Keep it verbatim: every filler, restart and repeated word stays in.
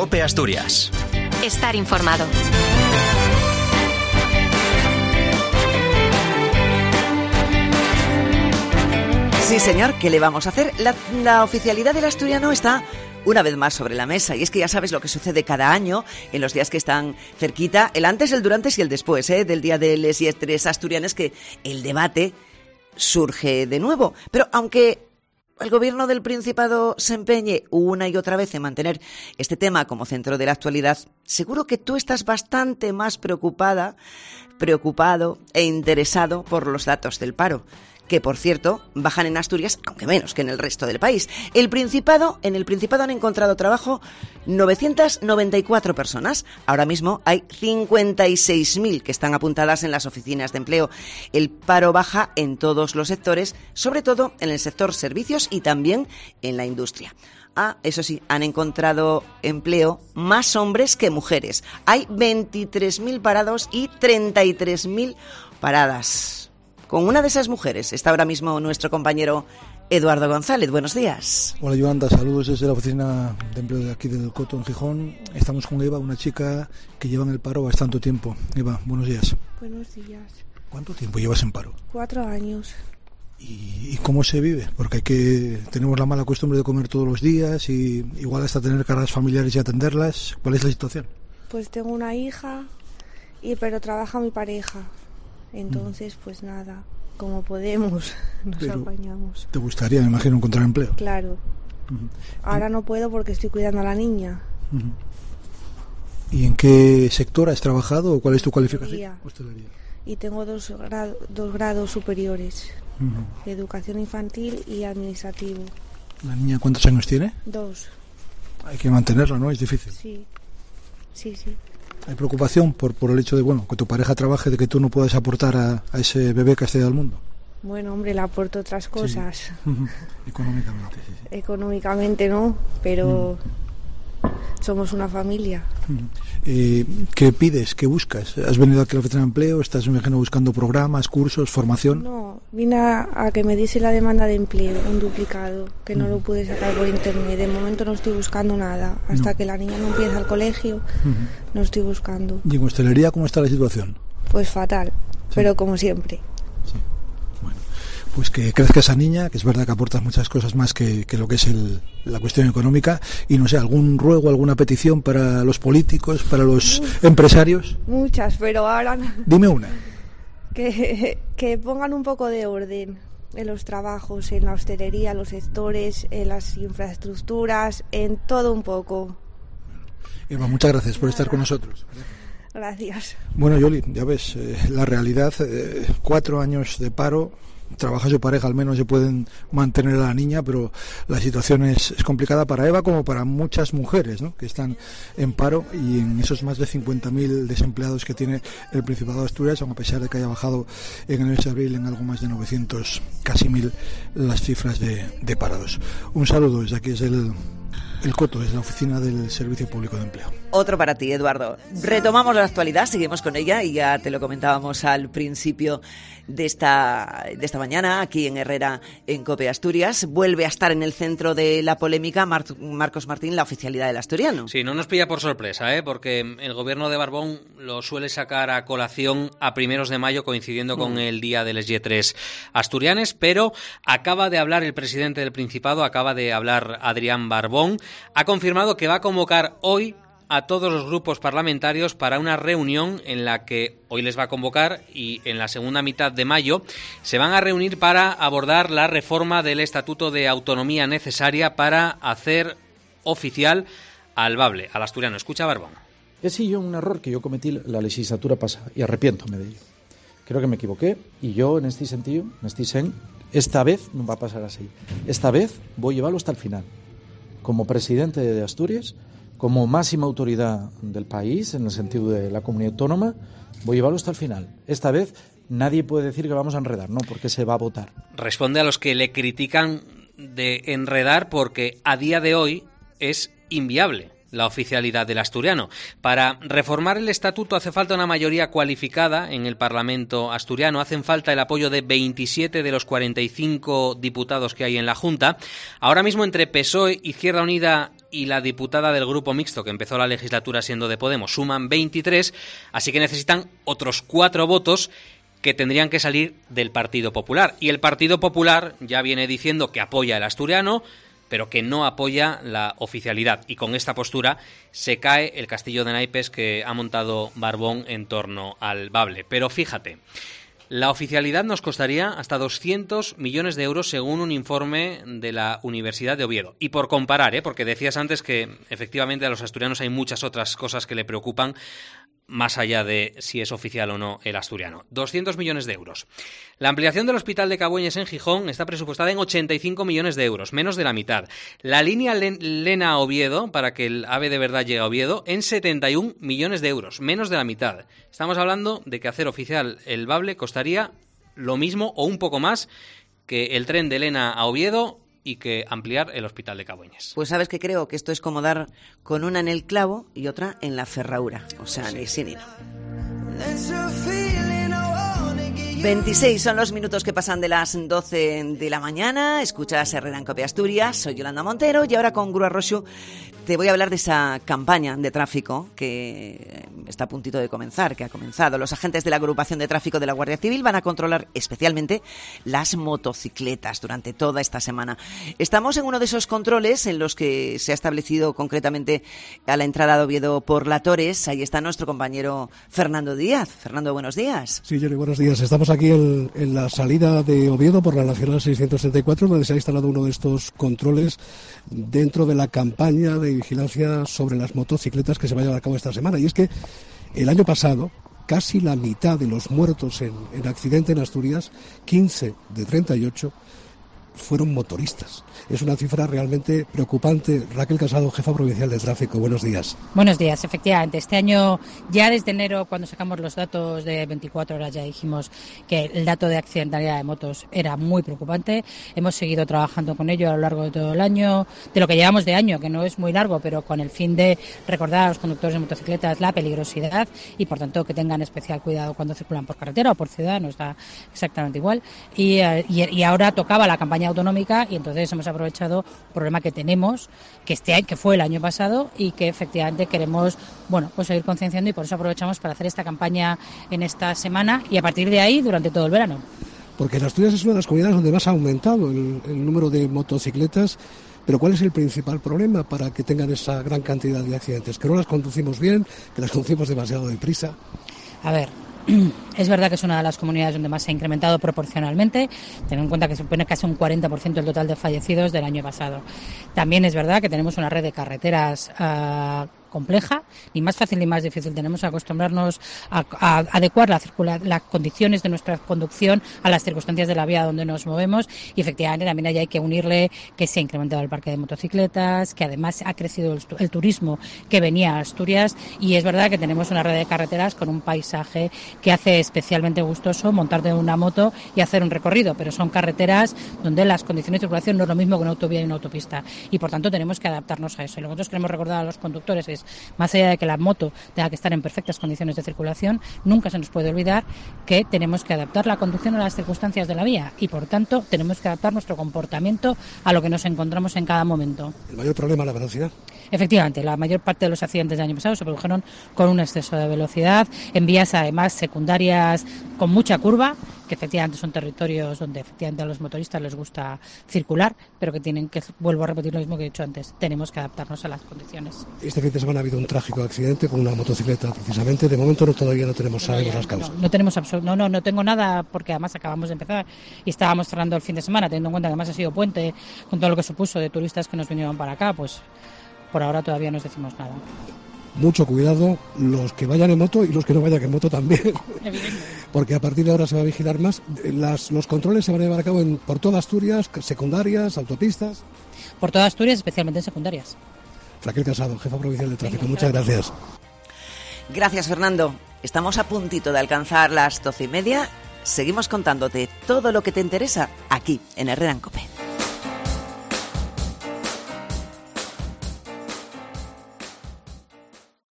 COPE Asturias. Estar informado. Sí, señor, ¿qué le vamos a hacer? La, la oficialidad del asturiano está una vez más sobre la mesa, y es que ya sabes lo que sucede cada año en los días que están cerquita, el antes, el durante y el después, ¿eh? Del Día de les Lletres Asturianes, que el debate surge de nuevo. Pero aunque el gobierno del Principado se empeñe una y otra vez en mantener este tema como centro de la actualidad, seguro que tú estás bastante más preocupada, preocupado e interesado por los datos del paro, que por cierto bajan en Asturias, aunque menos que en el resto del país. El Principado, en el Principado han encontrado trabajo novecientas noventa y cuatro personas. Ahora mismo hay cincuenta y seis mil que están apuntadas en las oficinas de empleo. El paro baja en todos los sectores, sobre todo en el sector servicios y también en la industria. Ah, eso sí, han encontrado empleo más hombres que mujeres. Hay veintitrés mil parados y treinta y tres mil paradas. Con una de esas mujeres está ahora mismo nuestro compañero Eduardo González. Buenos días. Hola, Yolanda, saludos desde la oficina de empleo de aquí del Coto, en Gijón. Estamos con Eva, una chica que lleva en el paro bastante tiempo. Eva, buenos días. Buenos días. ¿Cuánto tiempo llevas en paro? Cuatro años. ¿Y, y cómo se vive? Porque hay que tenemos la mala costumbre de comer todos los días y igual hasta tener cargas familiares y atenderlas. ¿Cuál es la situación? Pues tengo una hija, y pero trabaja mi pareja. Entonces, pues nada, como podemos, nos Pero apañamos. ¿Te gustaría, me imagino, encontrar empleo? Claro. Uh-huh. Ahora no puedo porque estoy cuidando a la niña. Uh-huh. ¿Y en qué sector has trabajado o cuál es tu cualificación? Hostelería. Hostelería. Y tengo dos, grado, dos grados superiores, uh-huh. de educación infantil y administrativo. ¿La niña cuántos años tiene? Dos. Hay que mantenerla, ¿no? Es difícil. Sí, sí, sí. ¿Hay preocupación por, por el hecho de, bueno, que tu pareja trabaje, de que tú no puedas aportar a, a ese bebé que ha estado al mundo? Bueno, hombre, le aporto otras cosas. Sí. Económicamente, sí, sí. Económicamente no, pero mm. somos una familia. Eh, ¿Qué pides? ¿Qué buscas? ¿Has venido aquí a la oficina de empleo? ¿Estás, me imagino, buscando programas, cursos, formación? No, vine a, a que me diese la demanda de empleo, un duplicado, que no mm. lo pude sacar por internet. De momento no estoy buscando nada. Hasta no. que la niña no empiece al colegio, uh-huh. no estoy buscando. ¿Y en hostelería cómo está la situación? Pues fatal, sí. pero como siempre. Sí. Bueno, pues que crezca esa niña, que es verdad que aportas muchas cosas más que, que lo que es el, la cuestión económica, y no sé, algún ruego, alguna petición para los políticos, para los Uf, empresarios. Muchas, pero ahora no. Dime una. Que, que pongan un poco de orden en los trabajos, en la hostelería, los sectores, en las infraestructuras, en todo un poco. Eva, muchas gracias por estar con nosotros. Gracias. Bueno, Yoli, ya ves, eh, la realidad, eh, cuatro años de paro, trabaja su pareja, al menos se pueden mantener a la niña, pero la situación es, es complicada para Eva como para muchas mujeres, ¿no?, que están en paro, y en esos más de cincuenta mil desempleados que tiene el Principado de Asturias, aun a pesar de que haya bajado en el mes de abril en algo más de novecientos, casi mil, las cifras de, de parados. Un saludo desde aquí, desde el... El Coto, es la oficina del Servicio Público de Empleo. Otro para ti, Eduardo. Retomamos la actualidad, seguimos con ella, y ya te lo comentábamos al principio de esta, de esta mañana, aquí en Herrera, en COPE Asturias. Vuelve a estar en el centro de la polémica Mar- Marcos Martín, la oficialidad del asturiano. Sí, no nos pilla por sorpresa, ¿eh? Porque el gobierno de Barbón lo suele sacar a colación a primeros de mayo, coincidiendo mm. con el Día de les Lletres Asturianes, pero acaba de hablar el presidente del Principado, acaba de hablar Adrián Barbón. Ha confirmado que va a convocar hoy a todos los grupos parlamentarios para una reunión en la que hoy les va a convocar, y en la segunda mitad de mayo se van a reunir para abordar la reforma del Estatuto de Autonomía necesaria para hacer oficial al bable, al asturiano. Escucha Barbón. He sido un error que yo cometí la legislatura pasada y arrepiéntome de ello. Creo que me equivoqué, y yo en este sentido, en este sen, esta vez no va a pasar así. Esta vez voy a llevarlo hasta el final. Como presidente de Asturias, como máxima autoridad del país, en el sentido de la comunidad autónoma, voy a llevarlo hasta el final. Esta vez nadie puede decir que vamos a enredar, no, porque se va a votar. Responde a los que le critican de enredar porque a día de hoy es inviable la oficialidad del asturiano. Para reformar el estatuto hace falta una mayoría cualificada en el Parlamento asturiano, hacen falta el apoyo de veintisiete de los cuarenta y cinco diputados que hay en la Junta. Ahora mismo entre P S O E, Izquierda Unida y la diputada del Grupo Mixto, que empezó la legislatura siendo de Podemos, suman veintitrés, así que necesitan otros cuatro votos que tendrían que salir del Partido Popular. Y el Partido Popular ya viene diciendo que apoya el asturiano, pero que no apoya la oficialidad. Y con esta postura se cae el castillo de naipes que ha montado Barbón en torno al bable. Pero fíjate, la oficialidad nos costaría hasta doscientos millones de euros según un informe de la Universidad de Oviedo. Y por comparar, ¿eh? porque decías antes que efectivamente a los asturianos hay muchas otras cosas que le preocupan, más allá de si es oficial o no el asturiano. doscientos millones de euros. La ampliación del Hospital de Cabueñes en Gijón está presupuestada en ochenta y cinco millones de euros, menos de la mitad. La línea Lena a Oviedo, para que el AVE de verdad llegue a Oviedo, en setenta y un millones de euros, menos de la mitad. Estamos hablando de que hacer oficial el bable costaría lo mismo o un poco más que el tren de Lena a Oviedo y que ampliar el Hospital de Cabueñes. Pues sabes que creo que esto es como dar con una en el clavo y otra en la ferradura. O sea, ni sí ni no. veintiséis son los minutos que pasan de las doce de la mañana. Escuchas Herrera en Cope Asturias. Soy Yolanda Montero y ahora con Grúa Roxu te voy a hablar de esa campaña de tráfico que está a puntito de comenzar, que ha comenzado. Los agentes de la agrupación de tráfico de la Guardia Civil van a controlar especialmente las motocicletas durante toda esta semana. Estamos en uno de esos controles en los que se ha establecido concretamente a la entrada de Oviedo por la Torres. Ahí está nuestro compañero Fernando Díaz. Fernando, buenos días. Sí, Yoli, buenos días. Estamos aquí en, en la salida de Oviedo por la Nacional seiscientos sesenta y cuatro, donde se ha instalado uno de estos controles dentro de la campaña de vigilancia sobre las motocicletas que se va a llevar a cabo esta semana. Y es que el año pasado casi la mitad de los muertos en, en accidente en Asturias, quince de treinta y ocho, fueron motoristas. Es una cifra realmente preocupante. Raquel Casado, jefa provincial de tráfico, buenos días. Buenos días, efectivamente. Este año, ya desde enero, cuando sacamos los datos de veinticuatro horas, ya dijimos que el dato de accidentalidad de motos era muy preocupante. Hemos seguido trabajando con ello a lo largo de todo el año, de lo que llevamos de año, que no es muy largo, pero con el fin de recordar a los conductores de motocicletas la peligrosidad y, por tanto, que tengan especial cuidado cuando circulan por carretera o por ciudad, no está exactamente igual. Y, y, y ahora tocaba la campaña autonómica y entonces hemos aprovechado un problema que tenemos, que este año, que fue el año pasado y que efectivamente queremos, bueno, pues seguir concienciando y por eso aprovechamos para hacer esta campaña en esta semana y a partir de ahí durante todo el verano. Porque en Asturias es una de las comunidades donde más ha aumentado el, el número de motocicletas, pero ¿cuál es el principal problema para que tengan esa gran cantidad de accidentes? ¿Que no las conducimos bien, que las conducimos demasiado deprisa? A ver, es verdad que es una de las comunidades donde más se ha incrementado proporcionalmente, teniendo en cuenta que se supone casi un cuarenta por ciento del total de fallecidos del año pasado. También es verdad que tenemos una red de carreteras uh, compleja, ni más fácil ni más difícil. Tenemos que acostumbrarnos a, a adecuar la circula, las condiciones de nuestra conducción a las circunstancias de la vía donde nos movemos y efectivamente también ahí hay que unirle que se ha incrementado el parque de motocicletas, que además ha crecido el, el turismo que venía a Asturias y es verdad que tenemos una red de carreteras con un paisaje que hace especialmente gustoso montarte en una moto y hacer un recorrido, pero son carreteras donde las condiciones de circulación no es lo mismo que una autovía y una autopista y por tanto tenemos que adaptarnos a eso. Y lo que nosotros queremos recordar a los conductores es, más allá de que la moto tenga que estar en perfectas condiciones de circulación, nunca se nos puede olvidar que tenemos que adaptar la conducción a las circunstancias de la vía y por tanto tenemos que adaptar nuestro comportamiento a lo que nos encontramos en cada momento. ¿El mayor problema es la velocidad? Efectivamente, la mayor parte de los accidentes del año pasado se produjeron con un exceso de velocidad, en vías además secundarias con mucha curva, que efectivamente son territorios donde efectivamente a los motoristas les gusta circular, pero que tienen que, vuelvo a repetir lo mismo que he dicho antes, tenemos que adaptarnos a las condiciones. Este fin de semana ha habido un trágico accidente con una motocicleta, precisamente. De momento no, todavía no tenemos, sabemos las causas. No, no tenemos absol- no, no, no tengo nada, porque además acabamos de empezar y estábamos cerrando el fin de semana, teniendo en cuenta que además ha sido puente con todo lo que supuso de turistas que nos vinieron para acá, pues por ahora todavía no os decimos nada. Mucho cuidado los que vayan en moto y los que no vayan en moto también, porque a partir de ahora se va a vigilar más. Las, los controles se van a llevar a cabo en, por toda Asturias, secundarias, autopistas. Por toda Asturias, especialmente en secundarias. Raquel Casado, jefa provincial de tráfico, muchas gracias. Gracias, Fernando. Estamos a puntito de alcanzar las doce y media. Seguimos contándote todo lo que te interesa aquí en Herrera en Cope.